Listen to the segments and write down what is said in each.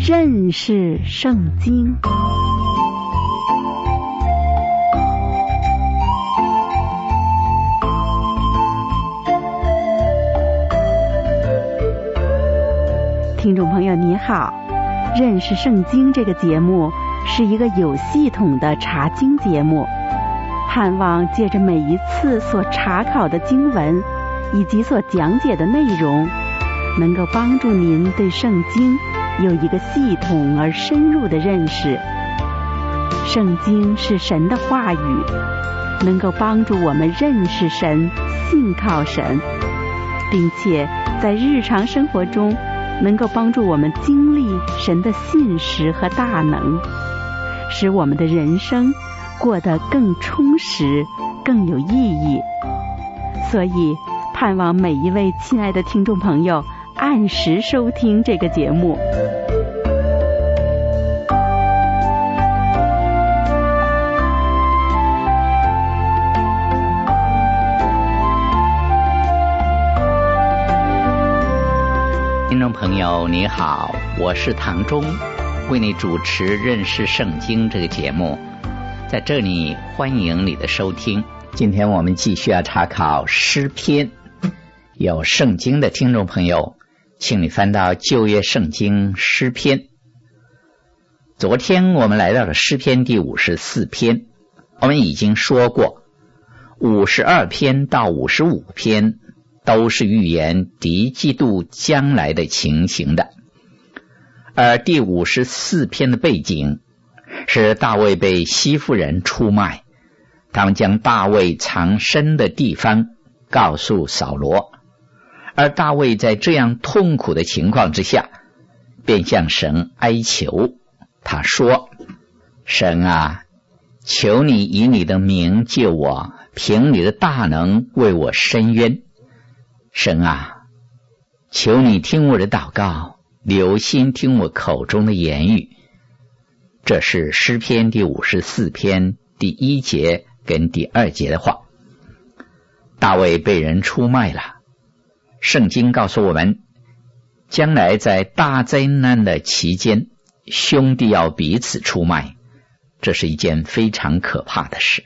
认识圣经。听众朋友你好，认识圣经这个节目是一个有系统的查经节目，盼望借着每一次所查考的经文以及所讲解的内容，能够帮助您对圣经有一个系统而深入的认识。圣经是神的话语，能够帮助我们认识神、信靠神，并且在日常生活中能够帮助我们经历神的信实和大能，使我们的人生过得更充实、更有意义。所以盼望每一位亲爱的听众朋友按时收听这个节目。 听众朋友你好，我是唐忠，为你主持认识圣经这个节目，在这里欢迎你的收听。今天我们继续要查考诗篇，有圣经的听众朋友请你翻到旧约圣经诗篇。昨天我们来到了诗篇第54篇，我们已经说过52篇到55篇都是预言敌基督将来的情形的，而第54篇的背景是大卫被西弗人出卖，他们将大卫藏身的地方告诉扫罗，而大卫在这样痛苦的情况之下便向神哀求，他说：神啊，求你以你的名救我，凭你的大能为我伸冤。神啊，求你听我的祷告，留心听我口中的言语。这是诗篇第54篇第1节跟第2节的话。大卫被人出卖了，圣经告诉我们，将来在大灾难的期间，兄弟要彼此出卖，这是一件非常可怕的事。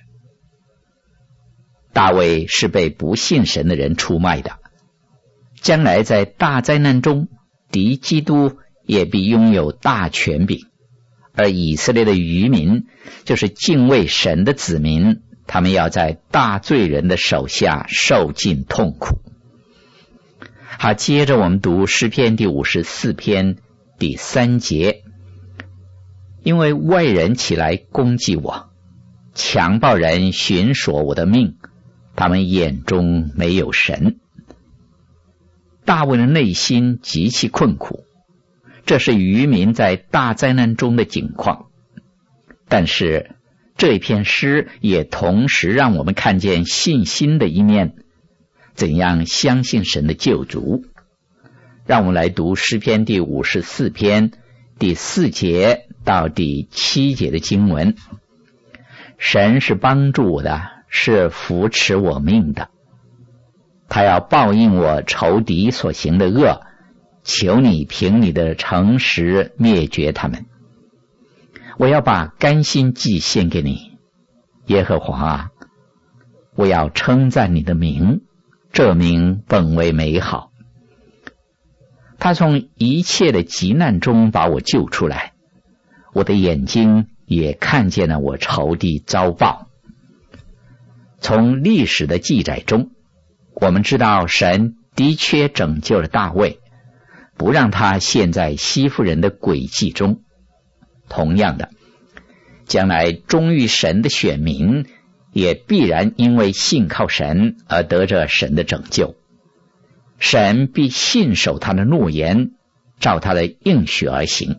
大卫是被不信神的人出卖的，将来在大灾难中，敌基督也必拥有大权柄，而以色列的余民就是敬畏神的子民，他们要在大罪人的手下受尽痛苦。好，接着我们读诗篇第54篇第3节，因为外人起来攻击我，强暴人寻索我的命，他们眼中没有神。大卫的内心极其困苦，这是渔民在大灾难中的景况。但是这篇诗也同时让我们看见信心的一面，怎样相信神的救赎。让我们来读诗篇第54篇第4节到第7节的经文。神是帮助我的，是扶持我命的，他要报应我仇敌所行的恶，求你凭你的诚实灭绝他们。我要把甘心祭献给你，耶和华啊，我要称赞你的名，这名本为美好。他从一切的急难中把我救出来，我的眼睛也看见了我仇敌遭报。从历史的记载中，我们知道神的确拯救了大卫，不让他陷在西弗人的诡计中。同样的，将来忠于神的选民也必然因为信靠神而得着神的拯救。神必信守他的诺言，照他的应许而行。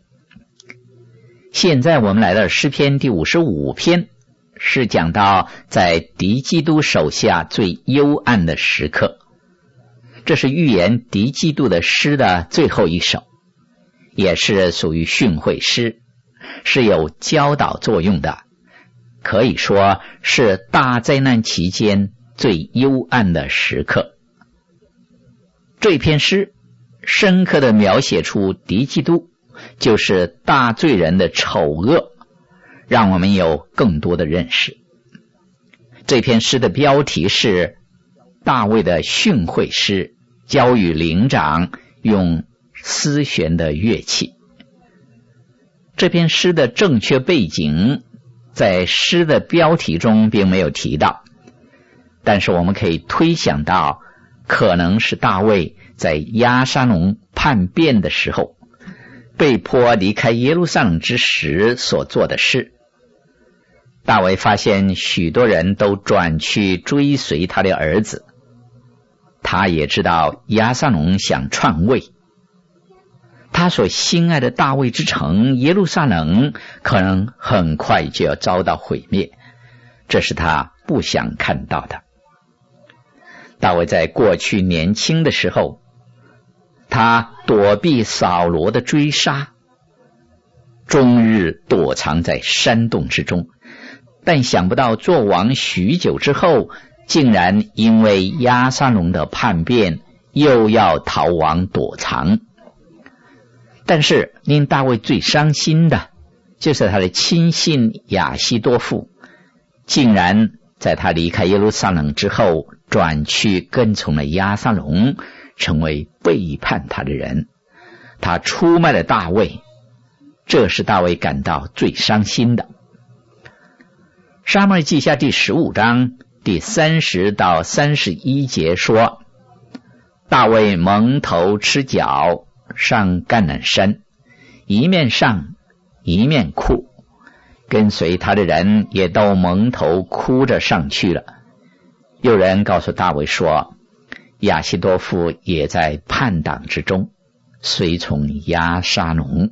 现在我们来到诗篇第55篇，是讲到在敌基督手下最幽暗的时刻。这是预言敌基督的诗的最后一首，也是属于训诲诗，是有教导作用的，可以说是大灾难期间最幽暗的时刻。这篇诗深刻地描写出敌基督就是大罪人的丑恶，让我们有更多的认识。这篇诗的标题是大卫的训诲诗，交与灵长用丝弦的乐器。这篇诗的正确背景在诗的标题中并没有提到，但是我们可以推想到，可能是大卫在押沙龙叛变的时候，被迫离开耶路撒冷之时所做的事。大卫发现许多人都转去追随他的儿子，他也知道押沙龙想篡位，他所心爱的大卫之城耶路撒冷可能很快就要遭到毁灭，这是他不想看到的。大卫在过去年轻的时候，他躲避扫罗的追杀，终日躲藏在山洞之中，但想不到做王许久之后，竟然因为押沙龙的叛变又要逃亡躲藏。但是令大卫最伤心的就是他的亲信亚希多妇，竟然在他离开耶路撒冷之后转去跟从了押沙龙，成为背叛他的人。他出卖了大卫，这是大卫感到最伤心的。撒母耳记下第15章第30到31节说，大卫蒙头吃脚上橄榄山，一面上一面哭，跟随他的人也都蒙头哭着上去了。有人告诉大卫说，亚希多妇也在叛党之中，随从押沙龙。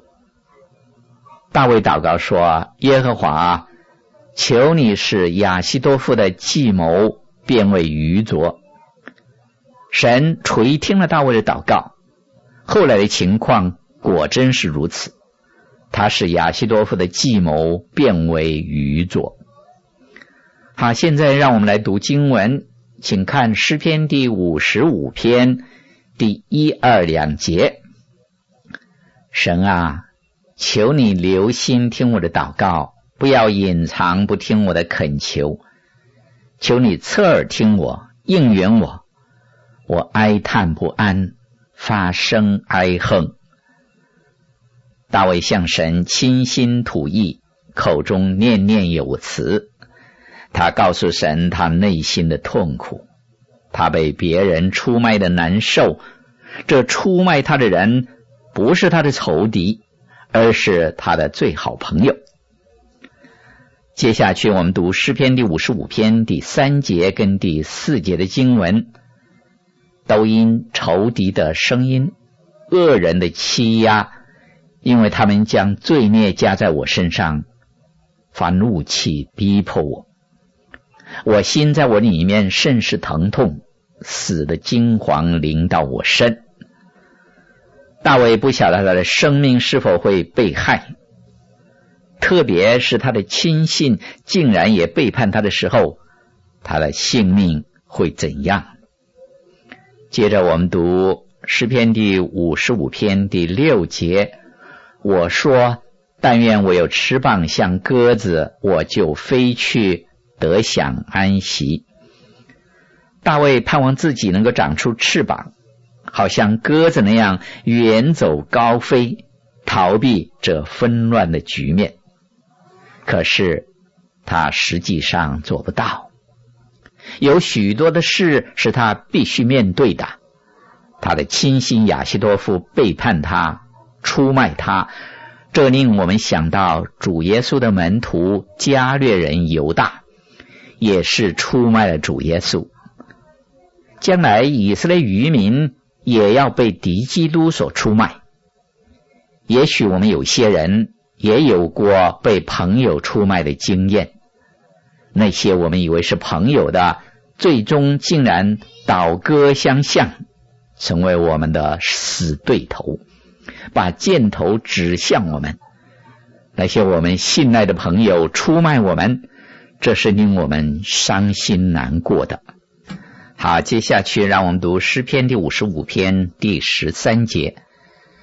大卫祷告说，耶和华，求你使亚希多妇的计谋变为愚拙。神垂听了大卫的祷告，后来的情况果真是如此，他使亚希多妇的计谋变为愚拙。好，现在让我们来读经文，请看诗篇第55篇第1、2、2节。神啊，求你留心听我的祷告，不要隐藏不听我的恳求。求你侧耳听我，应允我。我哀叹不安，发声哀恨。大卫向神倾心吐意，口中念念有词。他告诉神他内心的痛苦，他被别人出卖的难受，这出卖他的人不是他的仇敌，而是他的最好朋友。接下去我们读诗篇第55篇第3节跟第4节的经文，都因仇敌的声音，恶人的欺压，因为他们将罪孽加在我身上，发怒气逼迫我。我心在我里面甚是疼痛，死的惊惶临到我身。大卫不晓得他的生命是否会被害，特别是他的亲信竟然也背叛他的时候，他的性命会怎样？接着我们读诗篇第55篇第6节，我说，但愿我有翅膀像鸽子，我就飞去，得享安息。大卫盼望自己能够长出翅膀，好像鸽子那样远走高飞，逃避这纷乱的局面。可是他实际上做不到，有许多的事是他必须面对的。他的亲信亚希多妇背叛他，出卖他，这令我们想到主耶稣的门徒加略人犹大也是出卖了主耶稣。将来以色列余民也要被敌基督所出卖。也许我们有些人也有过被朋友出卖的经验，那些我们以为是朋友的，最终竟然倒戈相向，成为我们的死对头，把箭头指向我们。那些我们信赖的朋友出卖我们，这是令我们伤心难过的。好，接下去让我们读诗篇第55篇第13节。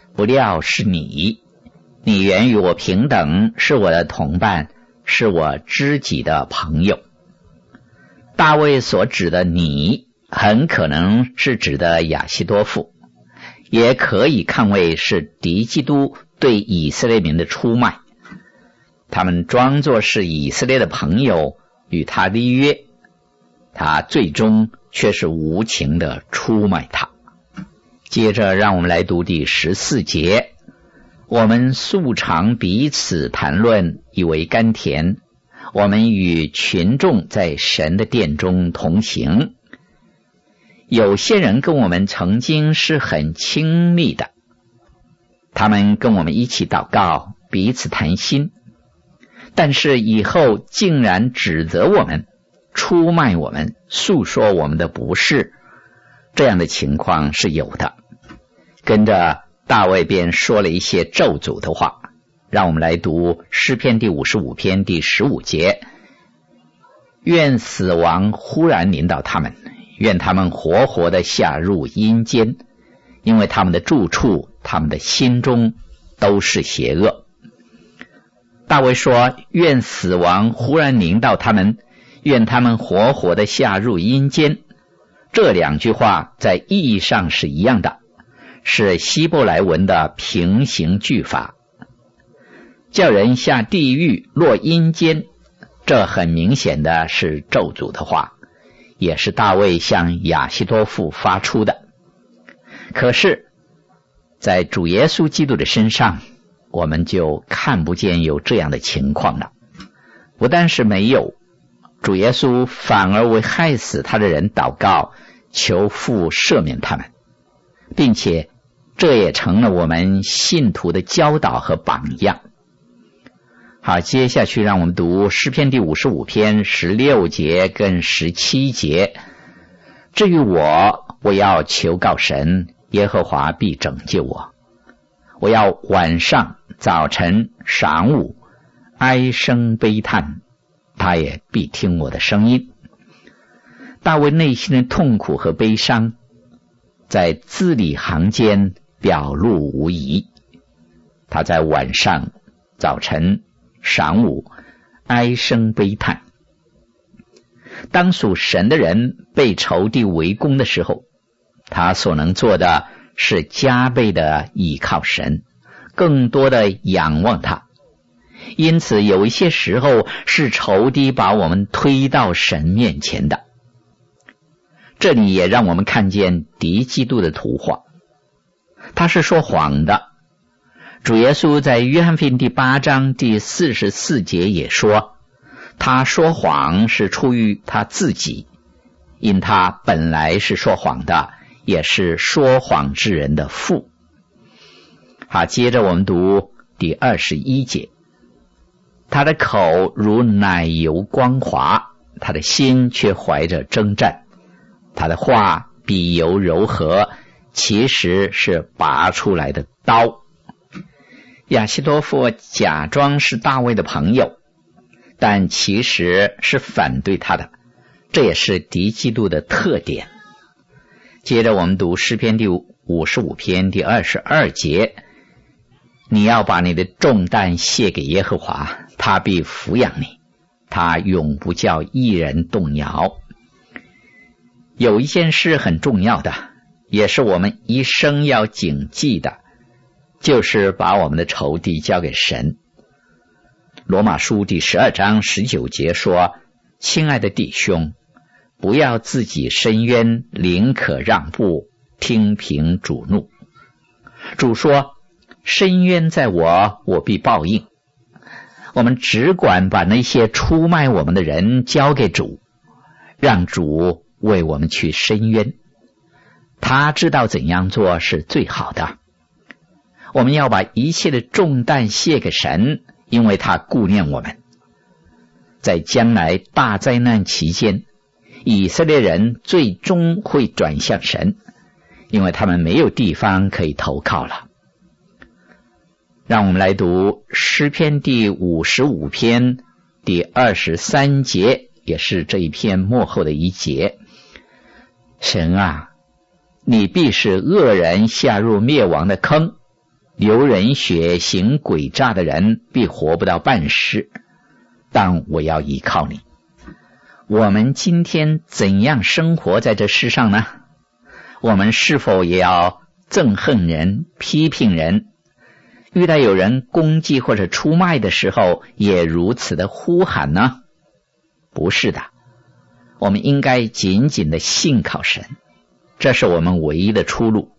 不料是你原与我平等，是我的同伴，是我知己的朋友。大卫所指的你，很可能是指的亚希多妇，也可以看为是敌基督对以色列民的出卖。他们装作是以色列的朋友，与他立约，他最终却是无情的出卖他。接着让我们来读第14节，我们素常彼此谈论，以为甘甜，我们与群众在神的殿中同行。有些人跟我们曾经是很亲密的，他们跟我们一起祷告，彼此谈心，但是以后竟然指责我们，出卖我们，诉说我们的不是，这样的情况是有的。跟着大卫便说了一些咒诅的话，让我们来读诗篇第55篇第15节，愿死亡忽然临到他们，愿他们活活的下入阴间，因为他们的住处，他们的心中都是邪恶。大卫说，愿死亡忽然临到他们，愿他们活活的下入阴间。这两句话在意义上是一样的，是希伯来文的平行句法，叫人下地狱落阴间，这很明显的是咒诅的话，也是大卫向亚希多妇发出的。可是在主耶稣基督的身上，我们就看不见有这样的情况了。不但是没有，主耶稣反而为害死他的人祷告，求父赦免他们，并且这也成了我们信徒的教导和榜样。好，接下去让我们读诗篇第55篇16节跟17节。至于我要求告神，耶和华必拯救我。我要晚上、早晨、晌午哀声悲叹，他也必听我的声音。大卫内心的痛苦和悲伤，在字里行间表露无遗。他在晚上、早晨、晌午哀声悲叹。当属神的人被仇敌围攻的时候，他所能做的是加倍的倚靠神，更多的仰望他。因此有一些时候是仇敌把我们推到神面前的。这里也让我们看见敌基督的图画，他是说谎的。主耶稣在约翰福音第8章第44节也说，他说谎是出于他自己，因他本来是说谎的，也是说谎之人的父。好，接着我们读第21节，他的口如奶油光滑，他的心却怀着征战，他的话比油柔和，其实是拔出来的刀。亚希多妇假装是大卫的朋友，但其实是反对他的，这也是敌基督的特点。接着我们读诗篇第55篇第22节，你要把你的重担卸给耶和华，他必抚养你，他永不叫一人动摇。有一件事很重要的，也是我们一生要谨记的，就是把我们的仇敌交给神。罗马书第12章19节说，亲爱的弟兄，不要自己伸冤，宁可让步，听凭主怒。主说，伸冤在我，我必报应。我们只管把那些出卖我们的人交给主，让主为我们去伸冤，他知道怎样做是最好的。我们要把一切的重担卸给神，因为他顾念我们。在将来大灾难期间，以色列人最终会转向神，因为他们没有地方可以投靠了。让我们来读诗篇第55篇第23节，也是这一篇末后的一节。神啊，你必使恶人下入灭亡的坑， 流人血、行诡诈的人必活不到半世，但我要依靠你。我们今天怎样生活在这世上呢？我们是否也要憎恨人、批评人？遇到有人攻击或者出卖的时候，也如此的呼喊呢？不是的，我们应该紧紧的信靠神，这是我们唯一的出路。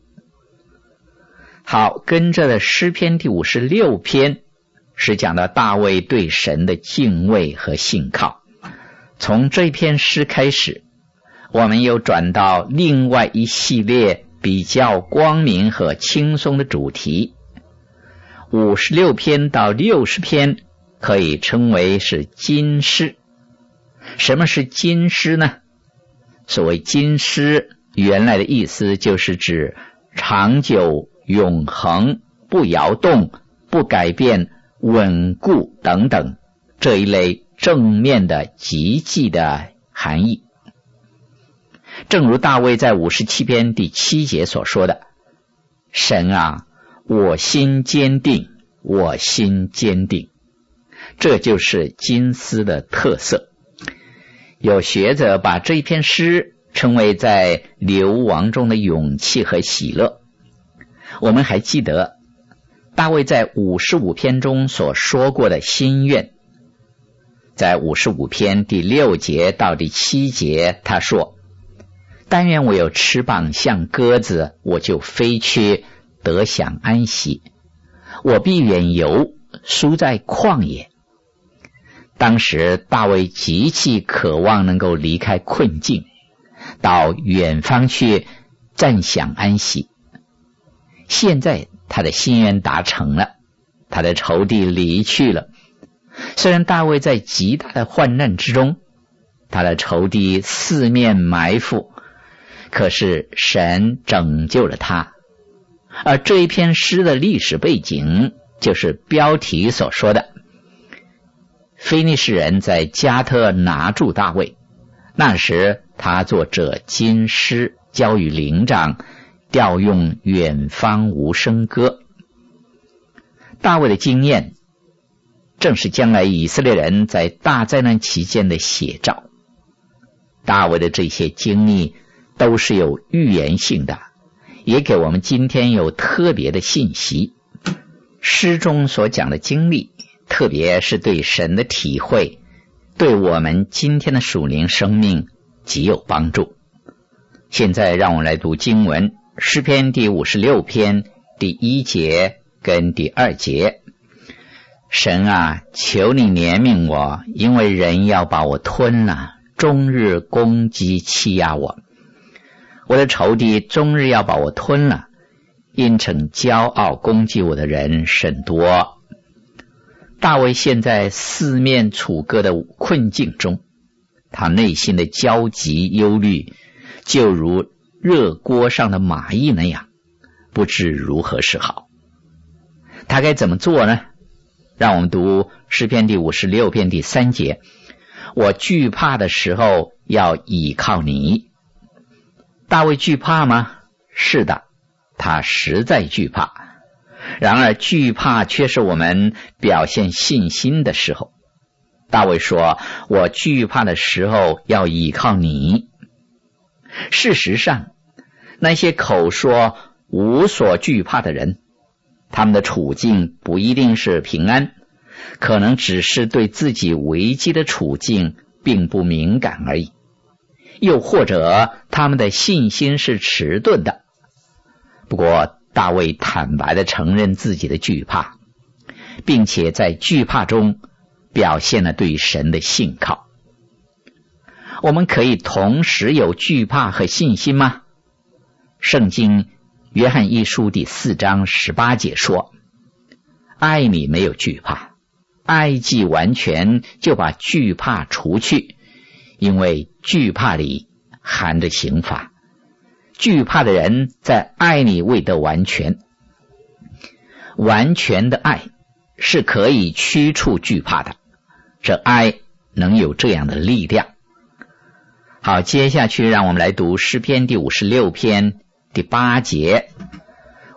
好，跟着的诗篇第56篇是讲到大卫对神的敬畏和信靠。从这篇诗开始，我们又转到另外一系列比较光明和轻松的主题。56篇到60篇可以称为是金诗。什么是金诗呢？所谓金诗，原来的意思就是指长久、永恒、不摇动、不改变、稳固等等这一类正面的积极的含义。正如大卫在57篇第7节所说的，神啊，我心坚定，我心坚定。这就是金诗的特色。有学者把这一篇诗称为在流亡中的勇气和喜乐。我们还记得大卫在55篇中所说过的心愿。在55篇第6节到第7节，他说，但愿我有翅膀像鸽子，我就飞去得享安息，我必远游，疏在旷野。当时大卫极其渴望能够离开困境，到远方去暂享安息。现在他的心愿达成了，他的仇敌离去了。虽然大卫在极大的患难之中，他的仇敌四面埋伏，可是神拯救了他。而这一篇诗的历史背景就是标题所说的，非利士人在加特拿住大卫，那时他作这金诗，交与灵长，调用远方无声歌。大卫的经验正是将来以色列人在大灾难期间的写照。大卫的这些经历都是有预言性的，也给我们今天有特别的信息。诗中所讲的经历，特别是对神的体会，对我们今天的属灵生命极有帮助。现在让我们来读经文，诗篇第56篇第1节跟第2节。神啊，求你怜悯我，因为人要把我吞了，终日攻击欺压我。我的仇敌终日要把我吞了，因逞骄傲攻击我的人甚多。大卫现在四面楚歌的困境中，他内心的焦急忧虑就如热锅上的蚂蚁那样，不知如何是好。他该怎么做呢？让我们读诗篇第56篇第3节，我惧怕的时候要倚靠你。大卫惧怕吗？是的，他实在惧怕。然而惧怕却是我们表现信心的时候。大卫说，我惧怕的时候要倚靠你。事实上，那些口说无所惧怕的人，他们的处境不一定是平安，可能只是对自己危机的处境并不敏感而已，又或者他们的信心是迟钝的。不过大卫坦白地承认自己的惧怕，并且在惧怕中表现了对神的信靠。我们可以同时有惧怕和信心吗？圣经约翰一书第4章18节说，爱里没有惧怕，爱既完全，就把惧怕除去，因为惧怕里含着刑罚。惧怕的人在爱里未得完全。完全的爱是可以驱除惧怕的，这爱能有这样的力量。好，接下去让我们来读诗篇第56篇第8节，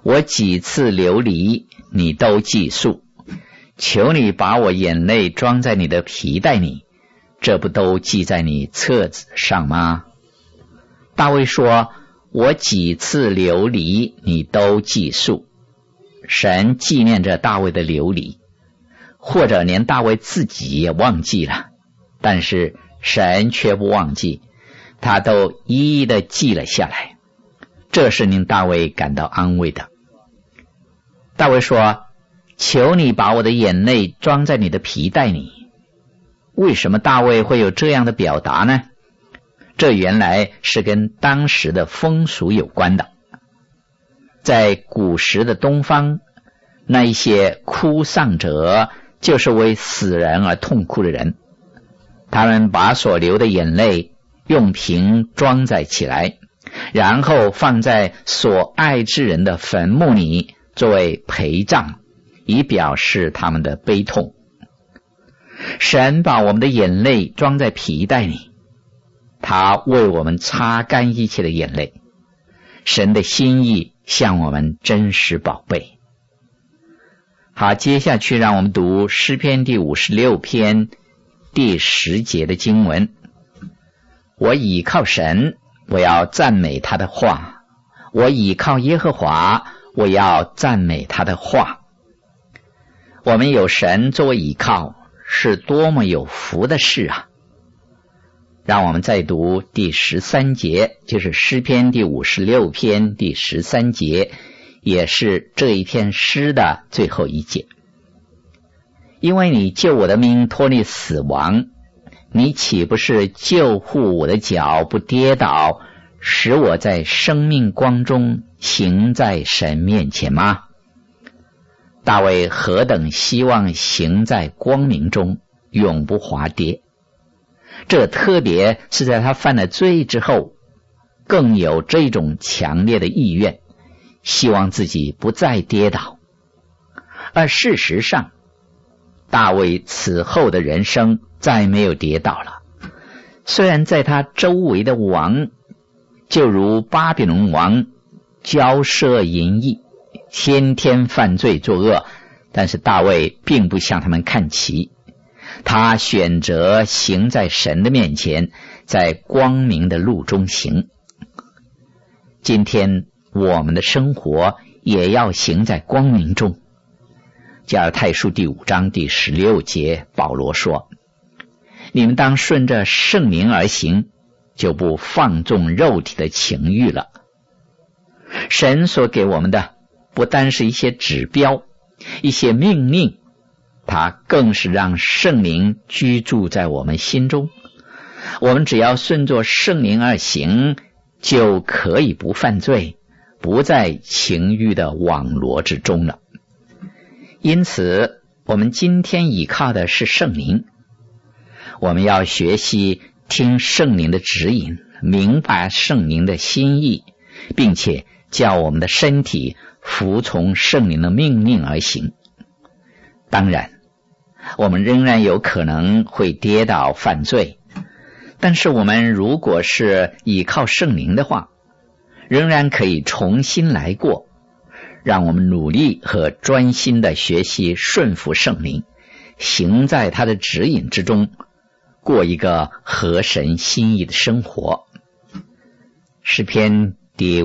我几次流离，你都记述。求你把我眼泪装在你的皮袋里，这不都记在你册子上吗？大卫说，我几次流离，你都记述。神纪念着大卫的流离，或者连大卫自己也忘记了，但是神却不忘记，他都一一的记了下来，这是令大卫感到安慰的。大卫说，求你把我的眼泪装在你的皮袋里。为什么大卫会有这样的表达呢？这原来是跟当时的风俗有关的。在古时的东方，那一些哭丧者就是为死人而痛哭的人，他们把所流的眼泪用瓶装载起来，然后放在所爱之人的坟墓里作为陪葬，以表示他们的悲痛。神把我们的眼泪装在皮袋里，他为我们擦干一切的眼泪。神的心意向我们真实宝贝。好，接下去让我们读诗篇第56篇第10节的经文。我倚靠神，我要赞美他的话；我倚靠耶和华，我要赞美他的话。我们有神作为倚靠，是多么有福的事啊！让我们再读第13节，就是诗篇第56篇第13节，也是这一篇诗的最后一节。因为你救我的命脱离死亡，你岂不是救护我的脚不跌倒，使我在生命光中行在神面前吗？大卫何等希望行在光明中，永不滑跌。这特别是在他犯了罪之后，更有这种强烈的意愿，希望自己不再跌倒。而事实上，大卫此后的人生再没有跌倒了。虽然在他周围的王，就如巴比伦王，骄奢淫逸，天天犯罪作恶，但是大卫并不向他们看齐，他选择行在神的面前，在光明的路中行。今天我们的生活也要行在光明中。加尔太书第5章第16节，保罗说，你们当顺着圣灵而行，就不放纵肉体的情欲了。神所给我们的不单是一些指标，一些命令，他更是让圣灵居住在我们心中。我们只要顺着圣灵而行，就可以不犯罪，不在情欲的网罗之中了。因此，我们今天倚靠的是圣灵。我们要学习听圣灵的指引，明白圣灵的心意，并且叫我们的身体服从圣灵的命令而行。当然，我们仍然有可能会跌倒犯罪，但是我们如果是倚靠圣灵的话，仍然可以重新来过。让我们努力和专心的学习顺服圣灵，行在他的指引之中，过一个合神心意的生活。诗篇第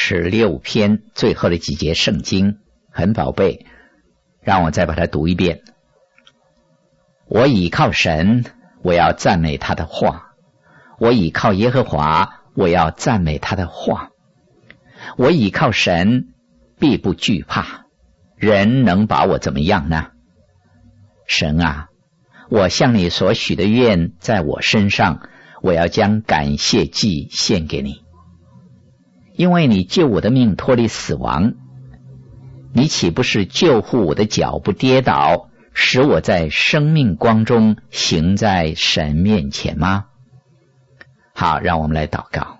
56篇最后的几节圣经很宝贝，让我再把它读一遍。我倚靠神，我要赞美他的话；我倚靠耶和华，我要赞美他的话。我倚靠神，必不惧怕，人能把我怎么样呢？神啊，我向你所许的愿在我身上，我要将感谢祭献给你。因为你救我的命脱离死亡，你岂不是救护我的脚不跌倒，使我在生命光中行在神面前吗？好，让我们来祷告。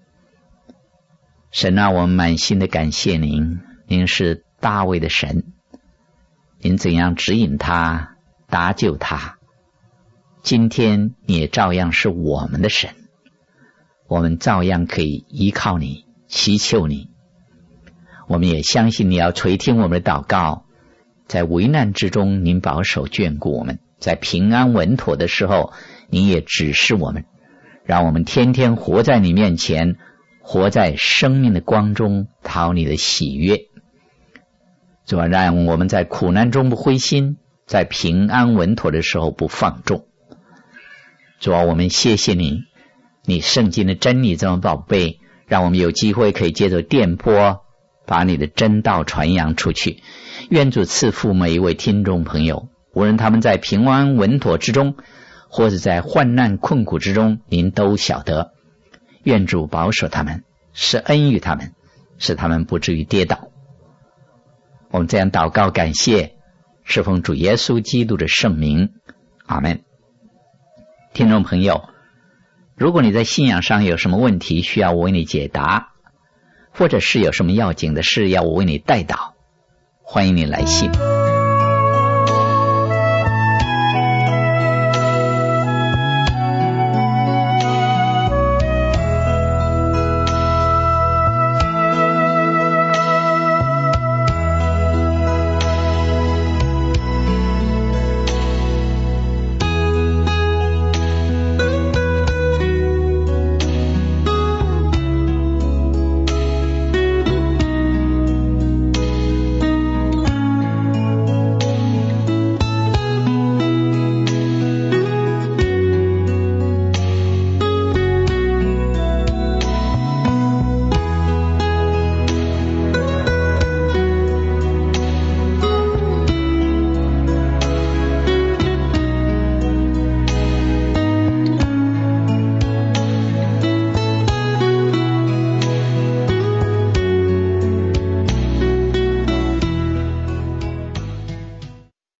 神啊，我们满心的感谢您，您是大卫的神，您怎样指引他，搭救他，今天你也照样是我们的神，我们照样可以依靠你，祈求你。 我们也相信你要垂听我们的祷告，在危难之中您保守眷顾我们，在平安稳妥的时候你也指示我们，让我们天天活在你面前，活在生命的光中，讨你的喜悦。主啊，让我们在苦难中不灰心，在平安稳妥的时候不放纵。主啊，我们谢谢你，你圣经的真理这么宝贝，让我们有机会可以借着电波把你的真道传扬出去。愿主赐福每一位听众朋友，无论他们在平安稳妥之中，或者在患难困苦之中，您都晓得。愿主保守他们，施恩于他们，使他们不至于跌倒。我们这样祷告感谢，是奉主耶稣基督的圣名，阿们。听众朋友，如果你在信仰上有什么问题需要我为你解答，或者是有什么要紧的事要我为你代祷，欢迎你来信。